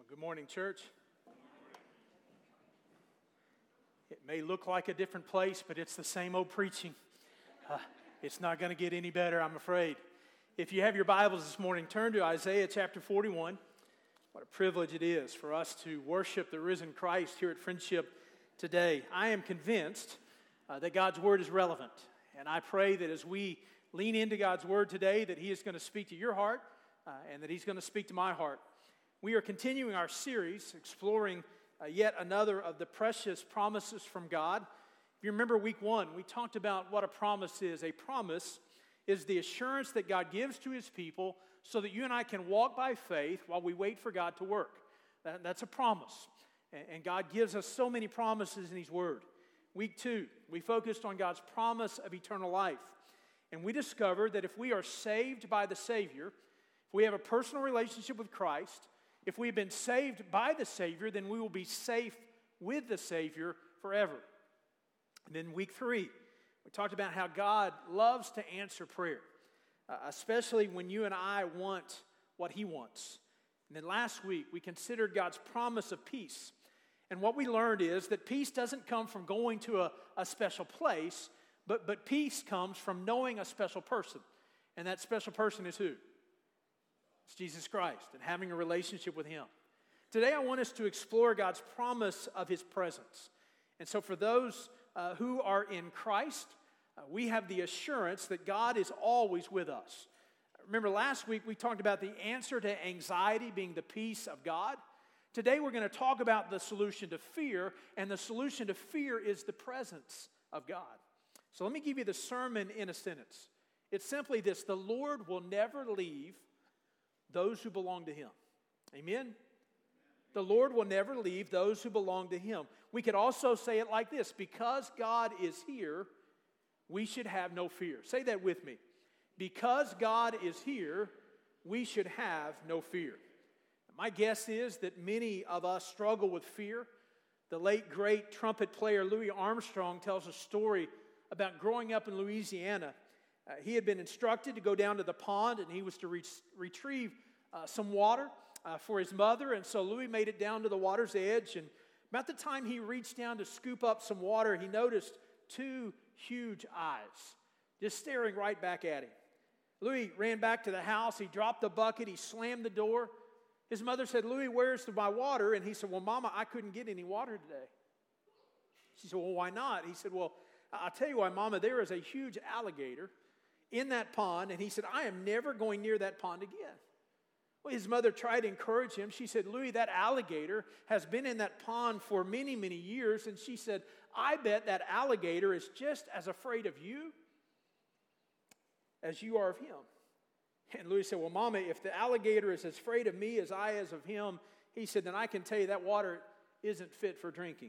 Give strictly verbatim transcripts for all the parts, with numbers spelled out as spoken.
Well, good morning, church. It may look like a different place, but it's the same old preaching. Uh, it's not going to get any better, I'm afraid. If you have your Bibles this morning, turn to Isaiah chapter forty-one. What a privilege it is for us to worship the risen Christ here at Friendship today. I am convinced uh, that God's Word is relevant, and I pray that as we lean into God's Word today, that He is going to speak to your heart uh, and that He's going to speak to my heart. We are continuing our series, exploring uh, yet another of the precious promises from God. If you remember week one, we talked about what a promise is. A promise is the assurance that God gives to His people so that you and I can walk by faith while we wait for God to work. That, that's a promise. And, and God gives us so many promises in His Word. Week two, we focused on God's promise of eternal life. And we discovered that if we are saved by the Savior, if we have a personal relationship with Christ, if we've been saved by the Savior, then we will be safe with the Savior forever. And then week three, we talked about how God loves to answer prayer, uh, especially when you and I want what He wants. And then last week, we considered God's promise of peace. And what we learned is that peace doesn't come from going to a, a special place, but, but peace comes from knowing a special person. And that special person is who? It's Jesus Christ, and having a relationship with Him. Today I want us to explore God's promise of His presence. And so for those uh, who are in Christ, uh, we have the assurance that God is always with us. Remember last week we talked about the answer to anxiety being the peace of God. Today we're going to talk about the solution to fear, and the solution to fear is the presence of God. So let me give you the sermon in a sentence. It's simply this: the Lord will never leave those who belong to Him. Amen? The Lord will never leave those who belong to Him. We could also say it like this: because God is here, we should have no fear. Say that with me. Because God is here, we should have no fear. My guess is that many of us struggle with fear. The late, great trumpet player Louis Armstrong tells a story about growing up in Louisiana. Uh, he had been instructed to go down to the pond, and he was to re- retrieve uh, some water uh, for his mother. And so Louis made it down to the water's edge, and about the time he reached down to scoop up some water, he noticed two huge eyes just staring right back at him. Louis ran back to the house. He dropped the bucket. He slammed the door. His mother said, "Louis, where's my water?" And he said, "Well, Mama, I couldn't get any water today." She said, "Well, why not?" He said, "Well, I'll tell you why, Mama. There is a huge alligator in that pond," and he said, "I am never going near that pond again." Well, his mother tried to encourage him. She said, "Louis, that alligator has been in that pond for many, many years." And she said, "I bet that alligator is just as afraid of you as you are of him." And Louis said, "Well, Mama, if the alligator is as afraid of me as I is of him," he said, "then I can tell you that water isn't fit for drinking."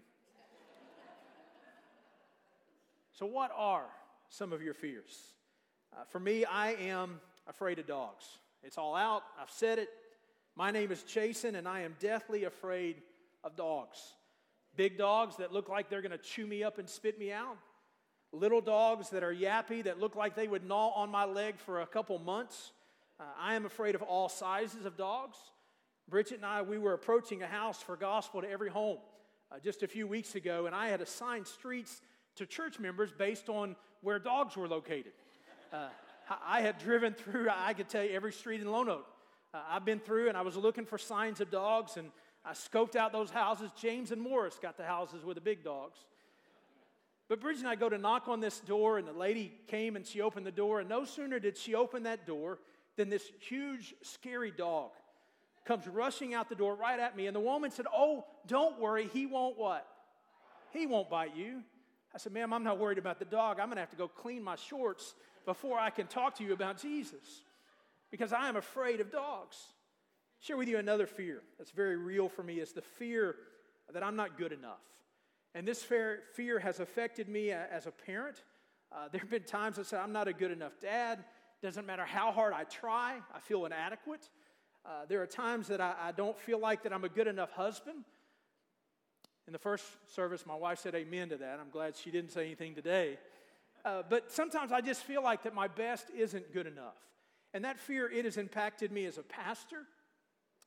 So what are some of your fears? Uh, for me, I am afraid of dogs. It's all out. I've said it. My name is Jason, and I am deathly afraid of dogs. Big dogs that look like they're going to chew me up and spit me out. Little dogs that are yappy, that look like they would gnaw on my leg for a couple months. Uh, I am afraid of all sizes of dogs. Bridget and I, we were approaching a house for gospel to every home uh, just a few weeks ago, and I had assigned streets to church members based on where dogs were located. Uh, I had driven through, I could tell you, every street in Lone Oak. Uh, I've been through, and I was looking for signs of dogs, and I scoped out those houses. James and Morris got the houses with the big dogs. But Bridget and I go to knock on this door, and the lady came, and she opened the door, and no sooner did she open that door than this huge, scary dog comes rushing out the door right at me, and the woman said, "Oh, don't worry, he won't what? He won't bite you." I said, "Ma'am, I'm not worried about the dog. I'm going to have to go clean my shorts before I can talk to you about Jesus, because I am afraid of dogs." Share with you another fear that's very real for me is the fear that I'm not good enough. And this fear, fear has affected me as a parent. Uh, there have been times I said, "I'm not a good enough dad. Doesn't matter how hard I try, I feel inadequate." Uh, there are times that I, I don't feel like that I'm a good enough husband. In the first service, my wife said amen to that. I'm glad she didn't say anything today. Uh, but sometimes I just feel like that my best isn't good enough. And that fear, it has impacted me as a pastor.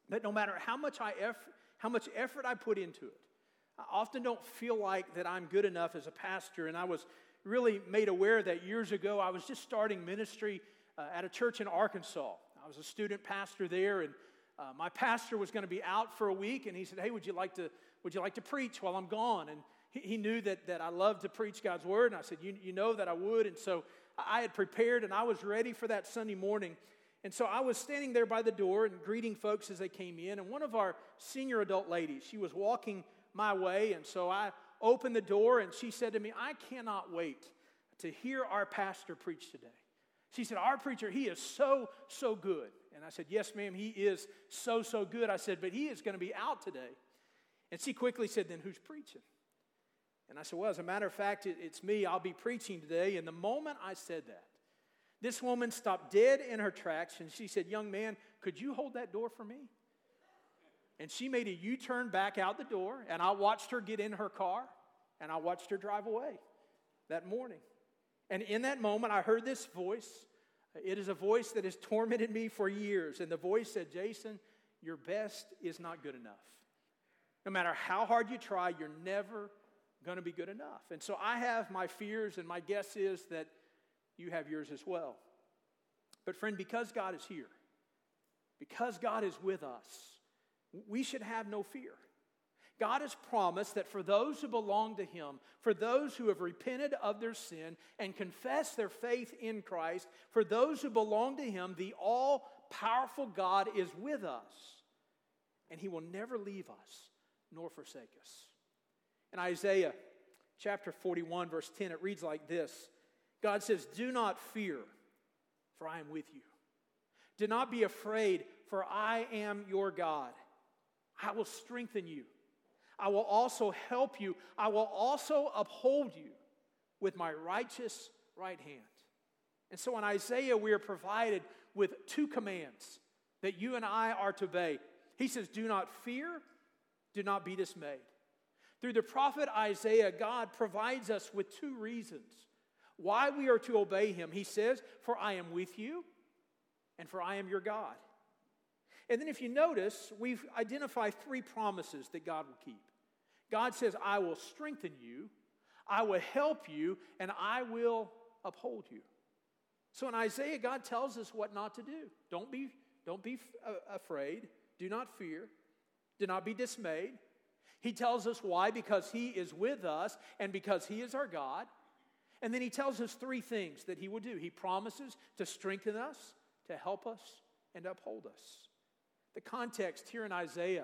that no matter how much I eff- how much effort I put into it, I often don't feel like that I'm good enough as a pastor. And I was really made aware that years ago. I was just starting ministry uh, at a church in Arkansas. I was a student pastor there, and uh, my pastor was going to be out for a week, and he said, "Hey, would you like to would you like to preach while I'm gone?" And he, he knew that that I loved to preach God's word, and I said, "You you know that I would." And so I had prepared, and I was ready for that Sunday morning. And so I was standing there by the door and greeting folks as they came in, and one of our senior adult ladies, she was walking my way, and so I opened the door, and she said to me, "I cannot wait to hear our pastor preach today." She said, "Our preacher, he is so, so good." And I said, "Yes, ma'am, he is so, so good." I said, "But he is going to be out today." And she quickly said, "Then who's preaching?" And I said, "Well, as a matter of fact, it, it's me. I'll be preaching today." And the moment I said that, this woman stopped dead in her tracks, and she said, "Young man, could you hold that door for me?" And she made a U-turn back out the door, and I watched her get in her car, and I watched her drive away that morning. And in that moment, I heard this voice. It is a voice that has tormented me for years. And the voice said, "Jason, your best is not good enough. No matter how hard you try, you're never going to be good enough." And so I have my fears, and my guess is that you have yours as well. But friend, because God is here, because God is with us, we should have no fear. God has promised that for those who belong to Him, for those who have repented of their sin and confessed their faith in Christ, for those who belong to Him, the all-powerful God is with us, and He will never leave us nor forsake us. In Isaiah chapter forty-one, verse ten, it reads like this. God says, "Do not fear, for I am with you. Do not be afraid, for I am your God. I will strengthen you. I will also help you. I will also uphold you with my righteous right hand." And so in Isaiah, we are provided with two commands that you and I are to obey. He says, "Do not fear, do not be dismayed." Through the prophet Isaiah, God provides us with two reasons why we are to obey Him. He says, "For I am with you, and for I am your God." And then if you notice, we've identified three promises that God will keep. God says, "I will strengthen you, I will help you, and I will uphold you." So in Isaiah, God tells us what not to do. Don't be, don't be afraid. Do not fear. Do not be dismayed. He tells us why, because He is with us and because He is our God. And then He tells us three things that He will do. He promises to strengthen us, to help us, and to uphold us. The context here in Isaiah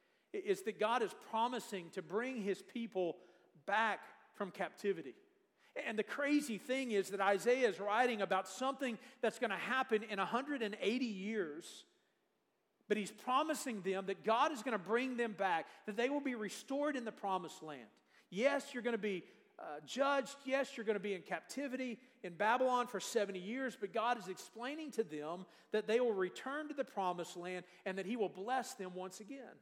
is that God is promising to bring His people back from captivity. And the crazy thing is that Isaiah is writing about something that's going to happen in one hundred eighty years. But he's promising them that God is going to bring them back, that they will be restored in the promised land. Yes, you're going to be uh, judged. Yes, you're going to be in captivity in Babylon for seventy years. But God is explaining to them that they will return to the promised land and that He will bless them once again.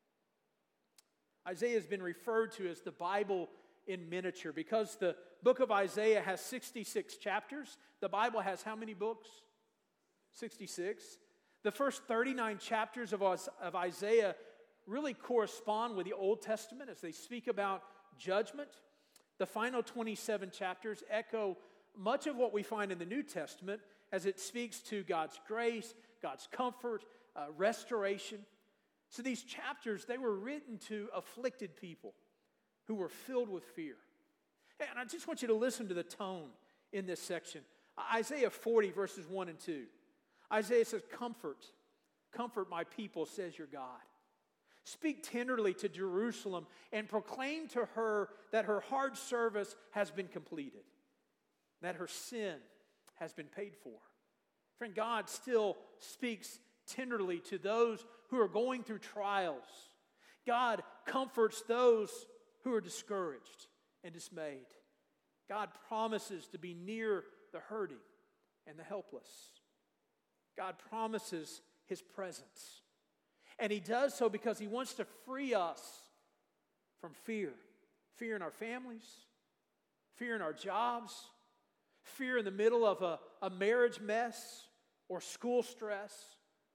Isaiah has been referred to as the Bible in miniature because the book of Isaiah has sixty-six chapters. The Bible has how many books? sixty-six. The first thirty-nine chapters of, of Isaiah really correspond with the Old Testament as they speak about judgment. The final twenty-seven chapters echo much of what we find in the New Testament as it speaks to God's grace, God's comfort, uh, restoration. So these chapters, they were written to afflicted people who were filled with fear. And I just want you to listen to the tone in this section. Isaiah forty, verses one and two. Isaiah says, "Comfort, comfort my people, says your God. Speak tenderly to Jerusalem and proclaim to her that her hard service has been completed, that her sin has been paid for." Friend, God still speaks tenderly to those who are going through trials. God comforts those who are discouraged and dismayed. God promises to be near the hurting and the helpless. God promises His presence. And He does so because He wants to free us from fear. Fear in our families, fear in our jobs, fear in the middle of a, a marriage mess or school stress.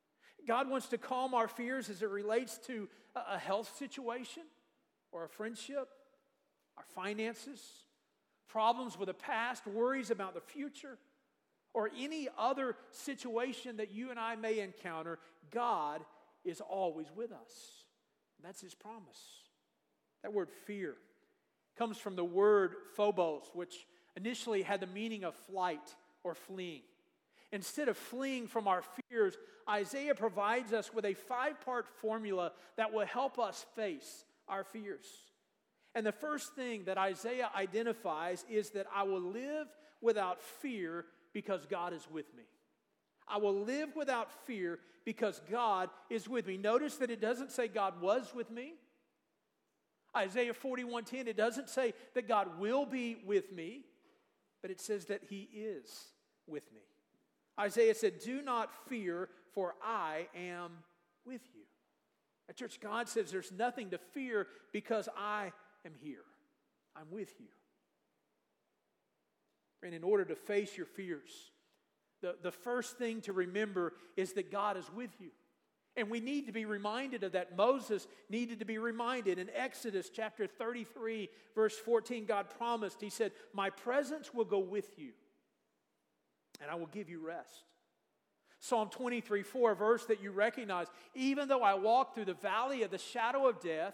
God wants to calm our fears as it relates to a health situation or a friendship, our finances, problems with the past, worries about the future, or any other situation that you and I may encounter. God is always with us. That's His promise. That word fear comes from the word phobos, which initially had the meaning of flight or fleeing. Instead of fleeing from our fears, Isaiah provides us with a five-part formula that will help us face our fears. And the first thing that Isaiah identifies is that I will live without fear because God is with me. I will live without fear because God is with me. Notice that it doesn't say God was with me. Isaiah forty-one ten, it doesn't say that God will be with me, but it says that He is with me. Isaiah said, do not fear, for I am with you. At church, God says there's nothing to fear because I am here. I'm with you. And in order to face your fears, the, the first thing to remember is that God is with you. And we need to be reminded of that. Moses needed to be reminded. In Exodus chapter thirty-three, verse fourteen, God promised, He said, my presence will go with you, and I will give you rest. Psalm twenty-three four, a verse that you recognize, even though I walk through the valley of the shadow of death,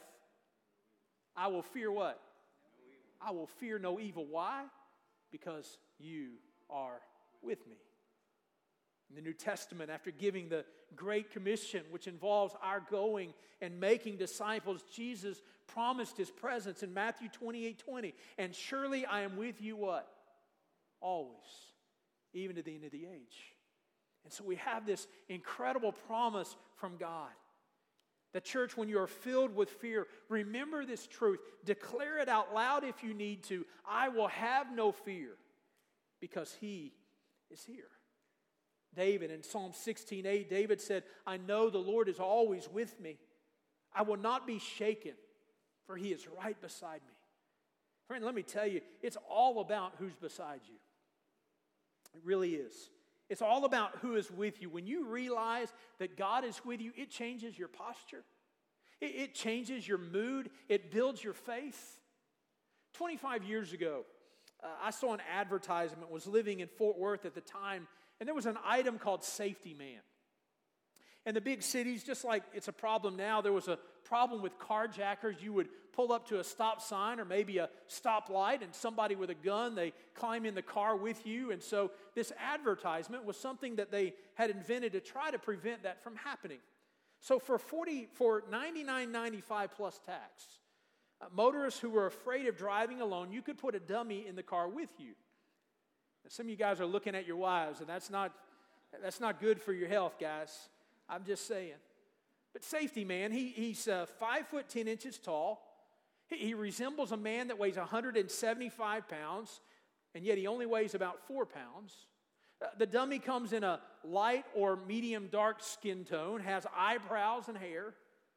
I will fear what? I will fear no evil. Why? Because you are with me. In the New Testament, after giving the Great Commission, which involves our going and making disciples, Jesus promised His presence in Matthew twenty-eight twenty. And surely I am with you what? Always, even to the end of the age. And so we have this incredible promise from God. The church, when you are filled with fear, remember this truth. Declare it out loud if you need to. I will have no fear because He is here. David in Psalm sixteen eight, David said, I know the Lord is always with me. I will not be shaken, for He is right beside me. Friend, let me tell you, it's all about who's beside you. It really is. It's all about who is with you. When you realize that God is with you, it changes your posture. It, it changes your mood. It builds your faith. twenty-five years ago, uh, I saw an advertisement, was living in Fort Worth at the time, and there was an item called Safety Man. In the big cities, just like it's a problem now, there was a problem with carjackers. You would pull up to a stop sign or maybe a stoplight, and somebody with a gun, they climb in the car with you. And so this advertisement was something that they had invented to try to prevent that from happening. So for forty, for ninety-nine ninety-five plus tax, uh, motorists who were afraid of driving alone, you could put a dummy in the car with you. Now, some of you guys are looking at your wives, and that's not that's not good for your health, guys. I'm just saying. But Safety Man, he, he's uh, five foot ten inches tall. He, he resembles a man that weighs one hundred seventy-five pounds, and yet he only weighs about four pounds. Uh, the dummy comes in a light or medium dark skin tone, has eyebrows and hair.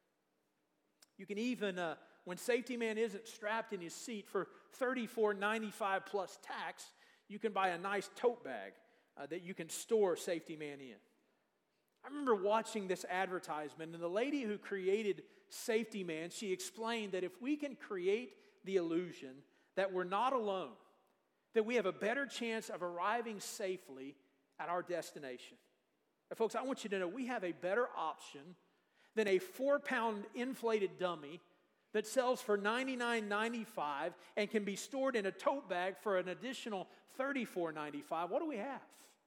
You can even, uh, when Safety Man isn't strapped in his seat, for thirty-four ninety-five plus tax, you can buy a nice tote bag uh, that you can store Safety Man in. I remember watching this advertisement, and the lady who created Safety Man, she explained that if we can create the illusion that we're not alone, that we have a better chance of arriving safely at our destination. Now, folks, I want you to know we have a better option than a four-pound inflated dummy that sells for ninety-nine ninety-five and can be stored in a tote bag for an additional thirty-four ninety-five. What do we have?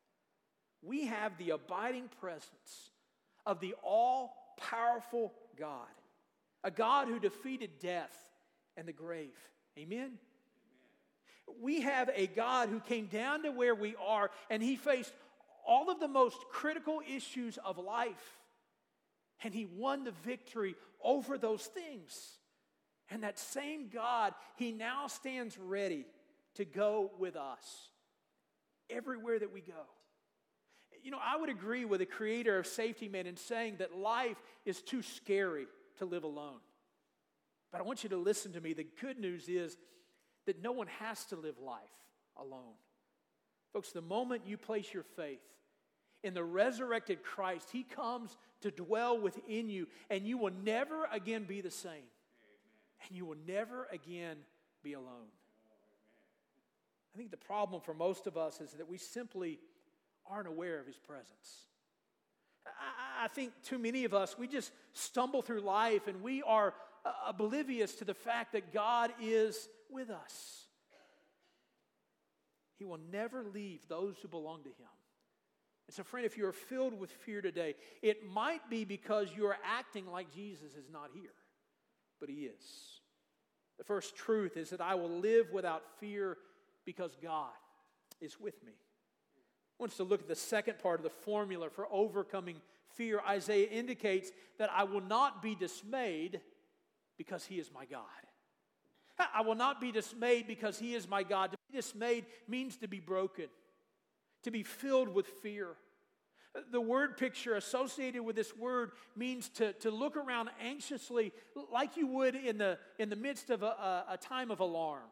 We have the abiding presence of the all-powerful God, a God who defeated death and the grave. Amen? Amen? We have a God who came down to where we are, and He faced all of the most critical issues of life, and He won the victory over those things. And that same God, He now stands ready to go with us everywhere that we go. You know, I would agree with the creator of Safety Man in saying that life is too scary to live alone. But I want you to listen to me. The good news is that no one has to live life alone. Folks, the moment you place your faith in the resurrected Christ, He comes to dwell within you, and you will never again be the same. Amen. And you will never again be alone. I think the problem for most of us is that we simply aren't aware of His presence. I, I think too many of us, we just stumble through life and we are uh, oblivious to the fact that God is with us. He will never leave those who belong to Him. And so, friend, if you are filled with fear today, it might be because you are acting like Jesus is not here, but He is. The first truth is that I will live without fear because God is with me. I want us to look at the second part of the formula for overcoming fear. Isaiah indicates that I will not be dismayed because He is my God. I will not be dismayed because He is my God. To be dismayed means to be broken, to be filled with fear. The word picture associated with this word means to, to look around anxiously like you would in the, in the midst of a, a, a time of alarm.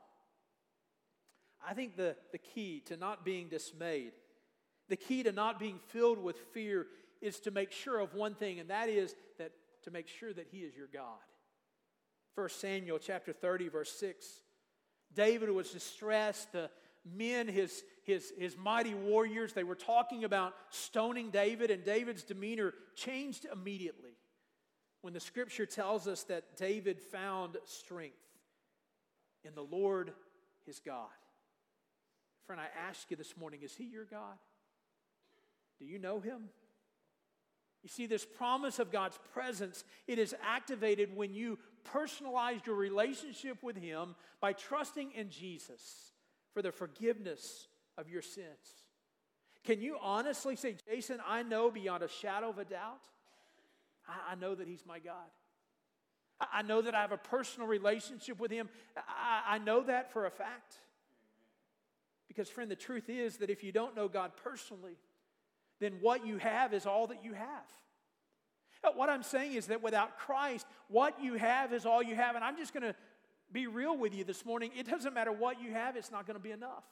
I think the, the key to not being dismayed, the key to not being filled with fear is to make sure of one thing, and that is that to make sure that He is your God. First Samuel chapter thirty, verse six. David was distressed. The men, his, his, his mighty warriors, they were talking about stoning David, and David's demeanor changed immediately when the scripture tells us that David found strength in the Lord his God. Friend, I ask you this morning, is He your God? Do you know Him? You see, this promise of God's presence, it is activated when you personalize your relationship with Him by trusting in Jesus for the forgiveness of your sins. Can you honestly say, Jason, I know beyond a shadow of a doubt, I, I know that He's my God. I, I know that I have a personal relationship with Him. I, I know that for a fact. Because, friend, the truth is that if you don't know God personally, then what you have is all that you have. What I'm saying is that without Christ, what you have is all you have. And I'm just going to be real with you this morning. It doesn't matter what you have, it's not going to be enough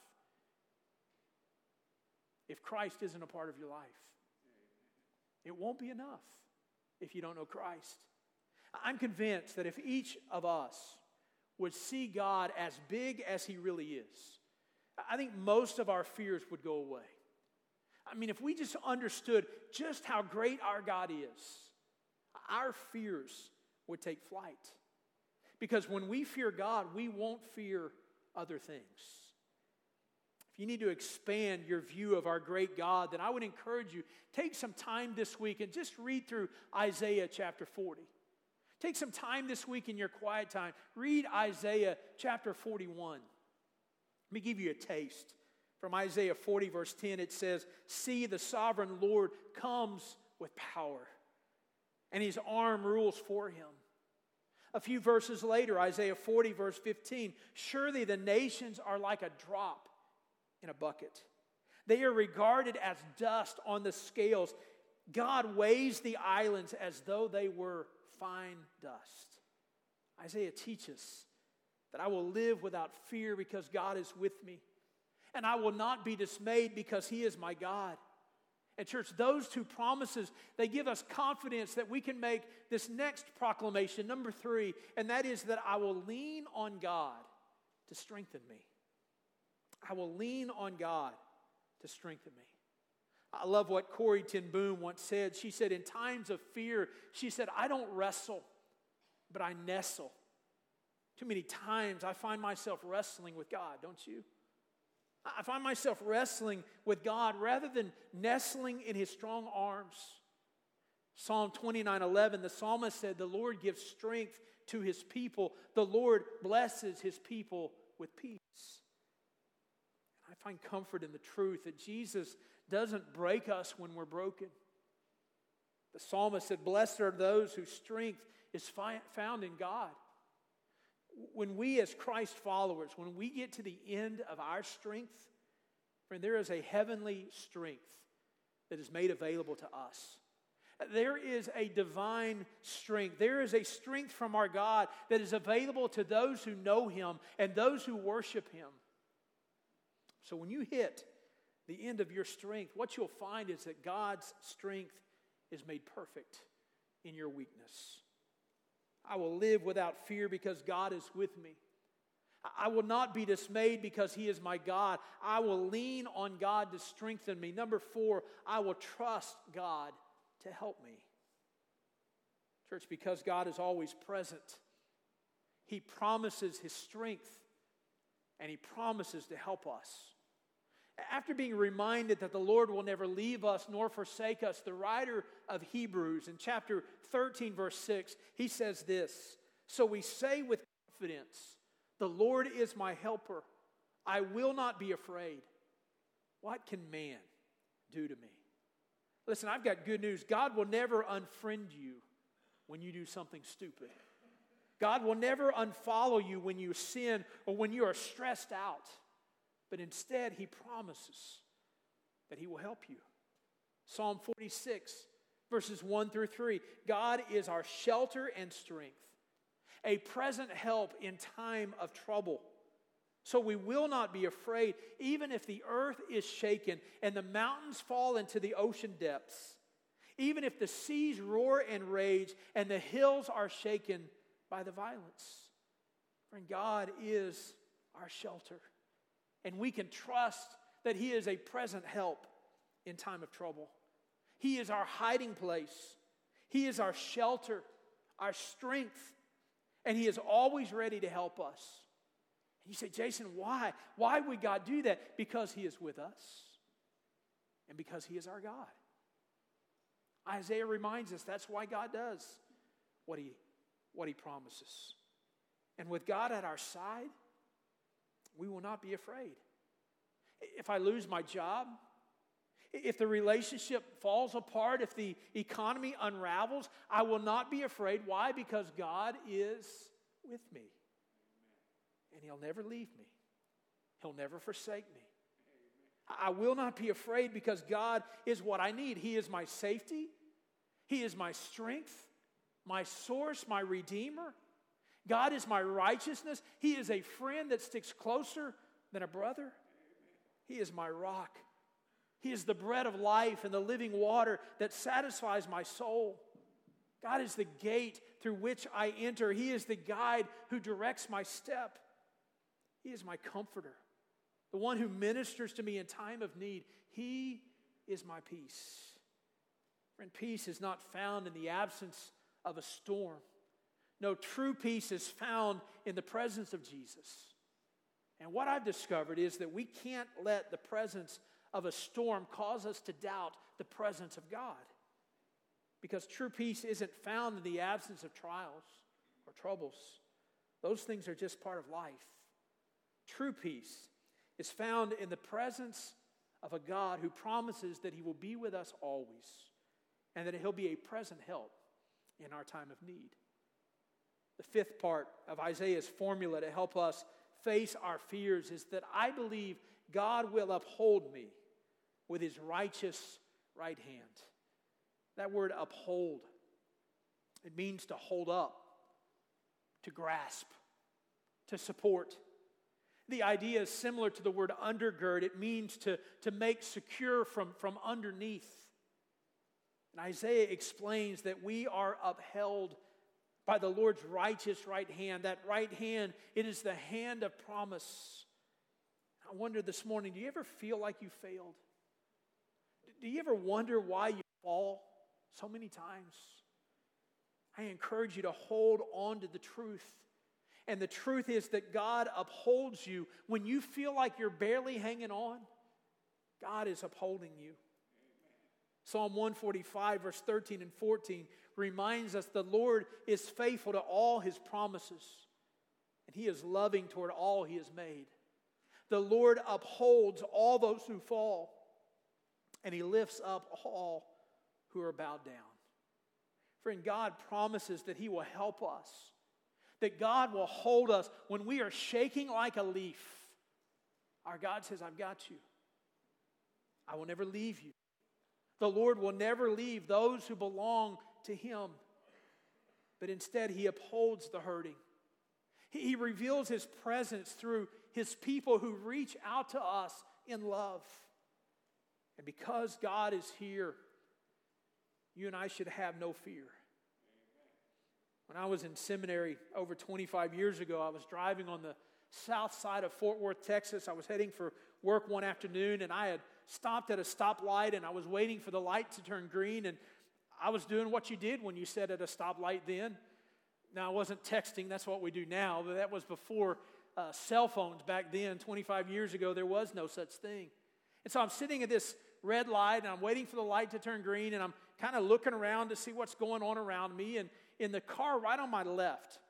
if Christ isn't a part of your life. It won't be enough if you don't know Christ. I'm convinced that if each of us would see God as big as He really is, I think most of our fears would go away. I mean, if we just understood just how great our God is, our fears would take flight. Because when we fear God, we won't fear other things. If you need to expand your view of our great God, then I would encourage you, take some time this week and just read through Isaiah chapter forty. Take some time this week in your quiet time. Read Isaiah chapter forty-one. Let me give you a taste. From Isaiah forty, verse ten, it says, "See, the sovereign Lord comes with power, and His arm rules for Him." A few verses later, Isaiah forty, verse fifteen, "Surely the nations are like a drop in a bucket. They are regarded as dust on the scales. God weighs the islands as though they were fine dust." Isaiah teaches that I will live without fear because God is with me. And I will not be dismayed because He is my God. And church, those two promises, they give us confidence that we can make this next proclamation, number three, and that is that I will lean on God to strengthen me. I will lean on God to strengthen me. I love what Corrie ten Boom once said. She said, in times of fear, she said, I don't wrestle, but I nestle. Too many times I find myself wrestling with God, don't you? I find myself wrestling with God rather than nestling in His strong arms. Psalm twenty-nine eleven, the psalmist said, "The Lord gives strength to His people. The Lord blesses His people with peace." I find comfort in the truth that Jesus doesn't break us when we're broken. The psalmist said, "Blessed are those whose strength is fi- found in God." When we as Christ followers, when we get to the end of our strength, friend, there is a heavenly strength that is made available to us. There is a divine strength. There is a strength from our God that is available to those who know Him and those who worship Him. So when you hit the end of your strength, what you'll find is that God's strength is made perfect in your weakness. I will live without fear because God is with me. I will not be dismayed because He is my God. I will lean on God to strengthen me. Number four, I will trust God to help me. Church, because God is always present, He promises His strength and He promises to help us. After being reminded that the Lord will never leave us nor forsake us, the writer of Hebrews in chapter thirteen, verse six, he says this, "So we say with confidence, the Lord is my helper. I will not be afraid. What can man do to me?" Listen, I've got good news. God will never unfriend you when you do something stupid. God will never unfollow you when you sin or when you are stressed out. But instead, He promises that He will help you. Psalm forty-six, verses one through three. God is our shelter and strength, a present help in time of trouble. So we will not be afraid, even if the earth is shaken and the mountains fall into the ocean depths, even if the seas roar and rage and the hills are shaken by the violence. Friend, God is our shelter, and we can trust that He is a present help in time of trouble. He is our hiding place. He is our shelter, our strength, and He is always ready to help us. And you say, Jason, why? Why would God do that? Because He is with us and because He is our God. Isaiah reminds us that's why God does what He, what he promises. And with God at our side, we will not be afraid. If I lose my job, if the relationship falls apart, if the economy unravels, I will not be afraid. Why? Because God is with me. And He'll never leave me. He'll never forsake me. I will not be afraid because God is what I need. He is my safety. He is my strength, my source, my redeemer. God is my righteousness. He is a friend that sticks closer than a brother. He is my rock. He is the bread of life and the living water that satisfies my soul. God is the gate through which I enter. He is the guide who directs my step. He is my comforter, the one who ministers to me in time of need. He is my peace. Friend, peace is not found in the absence of a storm. No, true peace is found in the presence of Jesus. And what I've discovered is that we can't let the presence of a storm cause us to doubt the presence of God. Because true peace isn't found in the absence of trials or troubles. Those things are just part of life. True peace is found in the presence of a God who promises that He will be with us always and that He'll be a present help in our time of need. The fifth part of Isaiah's formula to help us face our fears is that I believe God will uphold me with His righteous right hand. That word uphold, it means to hold up, to grasp, to support. The idea is similar to the word undergird. It means to, to make secure from, from underneath. And Isaiah explains that we are upheld by the Lord's righteous right hand. That right hand, it is the hand of promise. I wonder this morning, do you ever feel like you failed? Do you ever wonder why you fall so many times? I encourage you to hold on to the truth. And the truth is that God upholds you when you feel like you're barely hanging on. God is upholding you. Psalm one forty-five, verse thirteen and fourteen reminds us the Lord is faithful to all His promises, and He is loving toward all He has made. The Lord upholds all those who fall, and He lifts up all who are bowed down. Friend, God promises that He will help us, that God will hold us when we are shaking like a leaf. Our God says, I've got you. I will never leave you. The Lord will never leave those who belong to Him, but instead He upholds the hurting. He, he reveals His presence through His people who reach out to us in love. And because God is here, you and I should have no fear. When I was in seminary over twenty-five years ago, I was driving on the south side of Fort Worth, Texas. I was heading for work one afternoon, and I had stopped at a stoplight, and I was waiting for the light to turn green, and I was doing what you did when you sat at a stoplight then. Now, I wasn't texting. That's what we do now, but that was before uh, cell phones back then. twenty-five years ago, there was no such thing. And so I'm sitting at this red light, and I'm waiting for the light to turn green, and I'm kind of looking around to see what's going on around me, and in the car right on my left,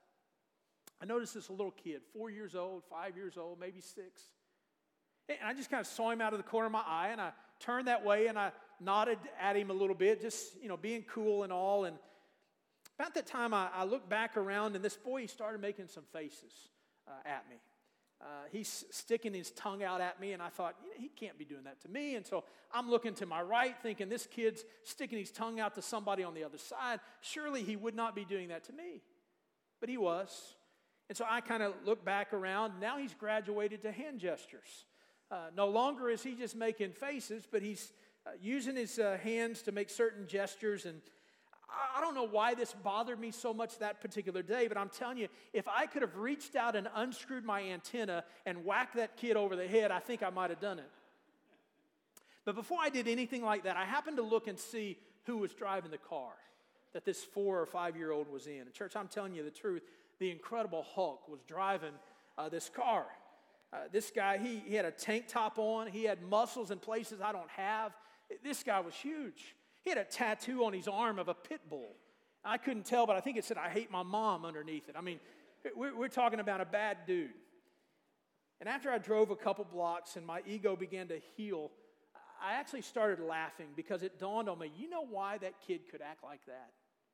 I noticed this little kid, four years old, five years old, maybe six. And I just kind of saw him out of the corner of my eye, and I turned that way, and I nodded at him a little bit, just, you know, being cool and all. And about that time, I, I looked back around, and this boy, he started making some faces uh, at me. Uh, he's sticking his tongue out at me, and I thought, you know, he can't be doing that to me. And so I'm looking to my right, thinking this kid's sticking his tongue out to somebody on the other side. Surely he would not be doing that to me. But he was. And so I kind of look back around. Now he's graduated to hand gestures. Uh, no longer is he just making faces, but he's uh, using his uh, hands to make certain gestures. And I don't know why this bothered me so much that particular day, but I'm telling you, if I could have reached out and unscrewed my antenna and whacked that kid over the head, I think I might have done it. But before I did anything like that, I happened to look and see who was driving the car that this four or five-year-old was in. And church, I'm telling you the truth, the Incredible Hulk was driving uh, this car. Uh, this guy, he, he had a tank top on. He had muscles in places I don't have. This guy was huge. He had a tattoo on his arm of a pit bull. I couldn't tell, but I think it said, "I hate my mom" underneath it. I mean, we're, we're talking about a bad dude. And after I drove a couple blocks and my ego began to heal, I actually started laughing because it dawned on me, you know why that kid could act like that?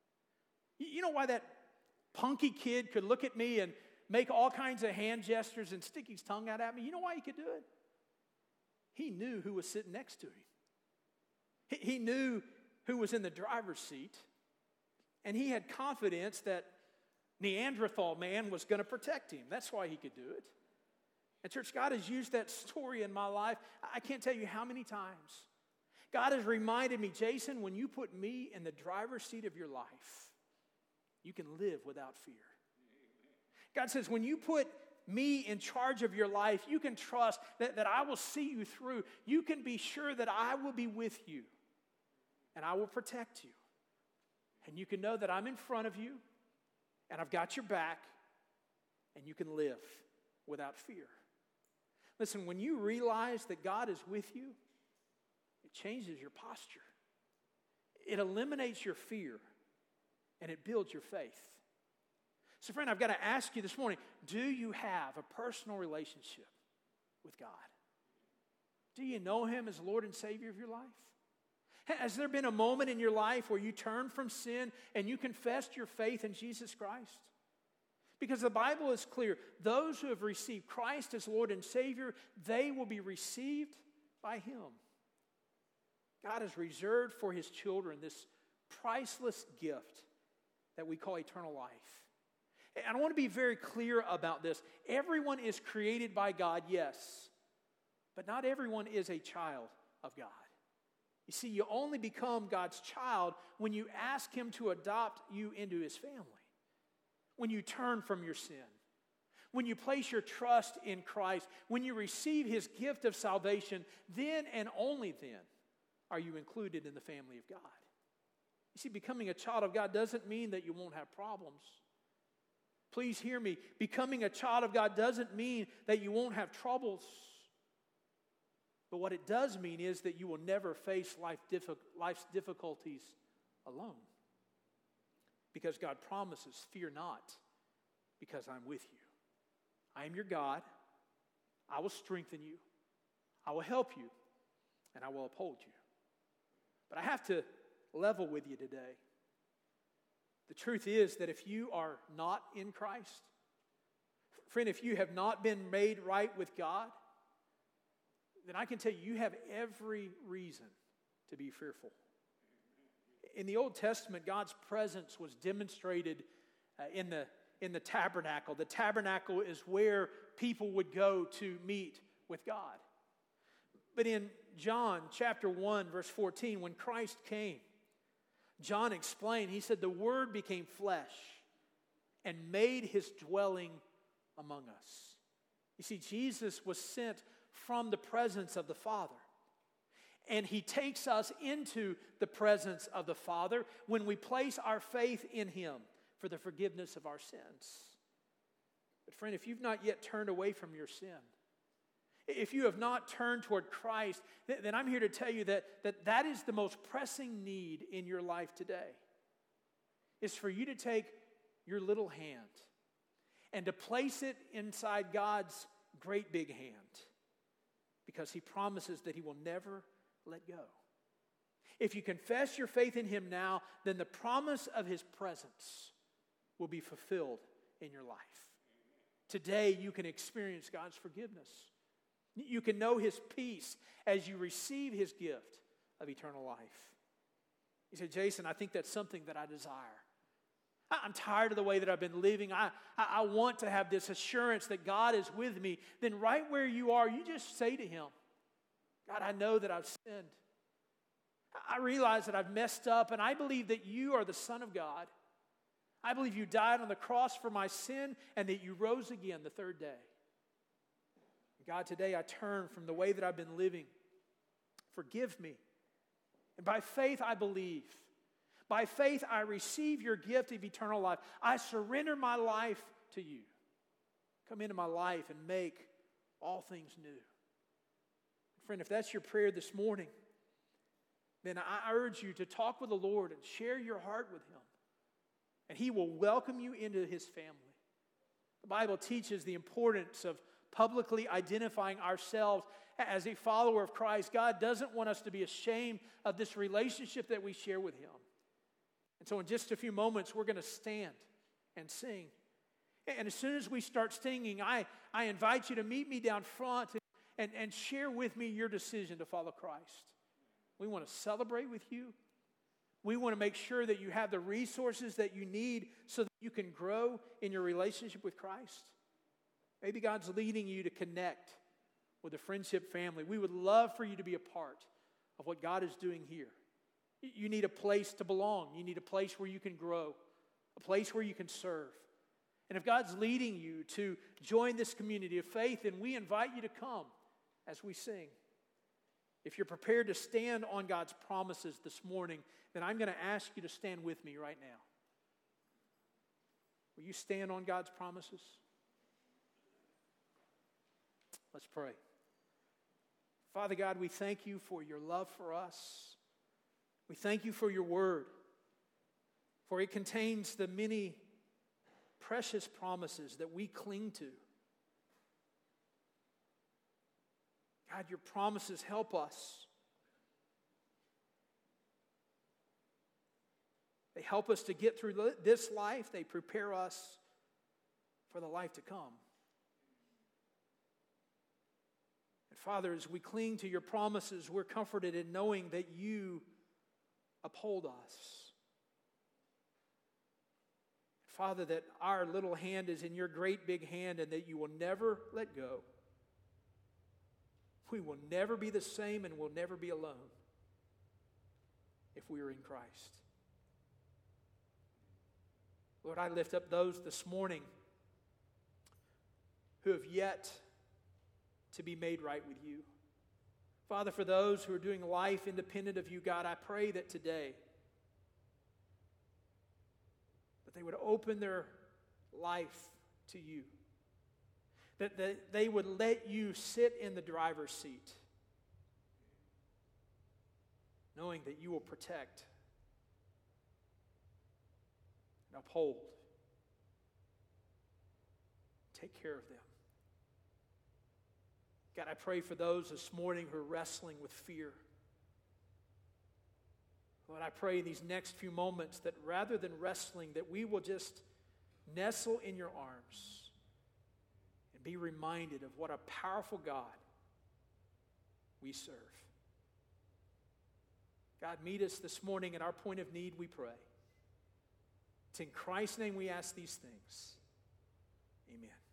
You know why that punky kid could look at me and make all kinds of hand gestures and stick his tongue out at me? You know why he could do it? He knew who was sitting next to him. He, he knew who was in the driver's seat, and he had confidence that Neanderthal man was going to protect him. That's why he could do it. And church, God has used that story in my life. I can't tell you how many times. God has reminded me, Jason, when you put me in the driver's seat of your life, you can live without fear. God says, when you put me in charge of your life, you can trust that, that I will see you through. You can be sure that I will be with you and I will protect you. And you can know that I'm in front of you and I've got your back and you can live without fear. Listen, when you realize that God is with you, it changes your posture. It eliminates your fear and it builds your faith. So friend, I've got to ask you this morning, do you have a personal relationship with God? Do you know Him as Lord and Savior of your life? Has there been a moment in your life where you turned from sin and you confessed your faith in Jesus Christ? Because the Bible is clear, those who have received Christ as Lord and Savior, they will be received by Him. God has reserved for His children this priceless gift that we call eternal life. And I want to be very clear about this. Everyone is created by God, yes, but not everyone is a child of God. You see, you only become God's child when you ask Him to adopt you into His family, when you turn from your sin, when you place your trust in Christ, when you receive His gift of salvation, then and only then are you included in the family of God. You see, becoming a child of God doesn't mean that you won't have problems. Please hear me. Becoming a child of God doesn't mean that you won't have troubles. But what it does mean is that you will never face life diffi- life's difficulties alone. Because God promises, fear not, because I'm with you. I am your God. I will strengthen you. I will help you. And I will uphold you. But I have to level with you today. The truth is that if you are not in Christ, friend, if you have not been made right with God, then I can tell you, you have every reason to be fearful. In the Old Testament, God's presence was demonstrated uh, in the, in the tabernacle. The tabernacle is where people would go to meet with God. But in John chapter one, verse fourteen, when Christ came, John explained, he said, the Word became flesh and made his dwelling among us. You see, Jesus was sent from the presence of the Father. And he takes us into the presence of the Father when we place our faith in him for the forgiveness of our sins. But friend, if you've not yet turned away from your sin, if you have not turned toward Christ, then I'm here to tell you that that, that is the most pressing need in your life today. Is for you to take your little hand and to place it inside God's great big hand, because he promises that he will never let go. If you confess your faith in him now, then the promise of his presence will be fulfilled in your life. Today you can experience God's forgiveness. You can know his peace as you receive his gift of eternal life. You say, Jason, I think that's something that I desire. I'm tired of the way that I've been living. I, I, I want to have this assurance that God is with me. Then right where you are, you just say to him, God, I know that I've sinned. I realize that I've messed up, and I believe that you are the Son of God. I believe you died on the cross for my sin and that you rose again the third day. God, today I turn from the way that I've been living. Forgive me. And by faith I believe. By faith I receive your gift of eternal life. I surrender my life to you. Come into my life and make all things new. Friend, if that's your prayer this morning, then I urge you to talk with the Lord and share your heart with him. And he will welcome you into his family. The Bible teaches the importance of publicly identifying ourselves as a follower of Christ. God doesn't want us to be ashamed of this relationship that we share with him. And so in just a few moments, we're going to stand and sing. And as soon as we start singing, I, I invite you to meet me down front and, and, and share with me your decision to follow Christ. We want to celebrate with you. We want to make sure that you have the resources that you need so that you can grow in your relationship with Christ. Maybe God's leading you to connect with a friendship family. We would love for you to be a part of what God is doing here. You need a place to belong. You need a place where you can grow, a place where you can serve. And if God's leading you to join this community of faith, then we invite you to come as we sing. If you're prepared to stand on God's promises this morning, then I'm going to ask you to stand with me right now. Will you stand on God's promises? Let's pray. Father God, we thank you for your love for us. We thank you for your word, for it contains the many precious promises that we cling to. God, your promises help us. They help us to get through this life. They prepare us for the life to come. And Father, as we cling to your promises, we're comforted in knowing that you uphold us. Father, that our little hand is in your great big hand and that you will never let go. We will never be the same and will never be alone if we are in Christ. Lord, I lift up those this morning who have yet to be made right with you. Father, for those who are doing life independent of you, God, I pray that today that they would open their life to you. That, that they would let you sit in the driver's seat, knowing that you will protect and uphold, take care of them. God, I pray for those this morning who are wrestling with fear. Lord, I pray in these next few moments that rather than wrestling, that we will just nestle in your arms and be reminded of what a powerful God we serve. God, meet us this morning at our point of need, we pray. It's in Christ's name we ask these things. Amen.